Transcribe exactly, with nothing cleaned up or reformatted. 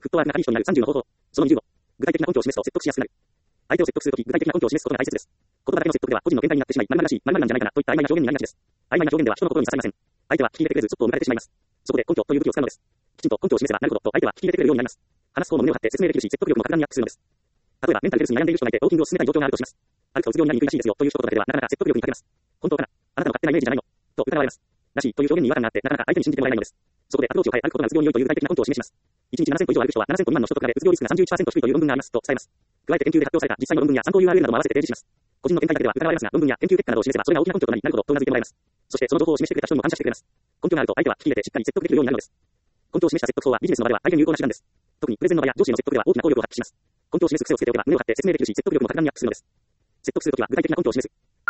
フットワークがいい人になるさんじゅうの方法。そのにじゅうご。具体的な根拠を示すと説得しやすくなる。相手を説得するとき、具体的な根拠を示すことが大切です。言葉だけの説得では個人の見解になってしまい、〇〇らしい、〇〇なんじゃないかなといった曖昧な表現になりがちです。曖昧な表現では人の心に刺さりません。相手は聞き入れてくれず、ちょっとを抜かれてしまいます。そこで根拠という武器を使うのです。きちんと根拠を示せばなるほどと相手は聞き入れてくれるようになります。話す方も胸を張って説明できるし、説得力も格段にアップするのです。例えば、メンタルヘルスに悩んでいる人がいて、ウォーキングを進めたい状況があるとします。あるとうつ病になりにくいらしいですよという一言だけでは、なかなか説得力に欠けます。本当かな、あなたの勝手なイメージじゃないのと疑われます。らしいという表現に違和感があって、なかなか相手に信じてもらえないのです。そこでアプローチを変え、歩くことがうつ病に良いという具体的な根拠を示します。いちにちななせんこ以上歩く人はななせんこ未満の人と比べうつ病リスクが さんじゅういちパーセント 低いという論文がありますと伝えます。加えて研究で発表された実際の論文や参考 ユーアールエル なども合わせて提示します。個人の見解だけでは疑われますが、論文や研究結果などを示せばそれが大きな根拠となり、なるほどと頷いてもらえます。そしてその情報を示してくれた人にも感謝してくれます。根拠があると相手は聞き入れてしっかり説得できるようになるのです。根拠を示した説得法はビジネスの場では大変有効な手段です。特にプレゼンの場や上司への説得では大きな効力を発揮します。根拠を示す癖をつけておけば胸を張って説明できるし、説得力も格段にアップするのです。説得するときは具体的な根拠を示す。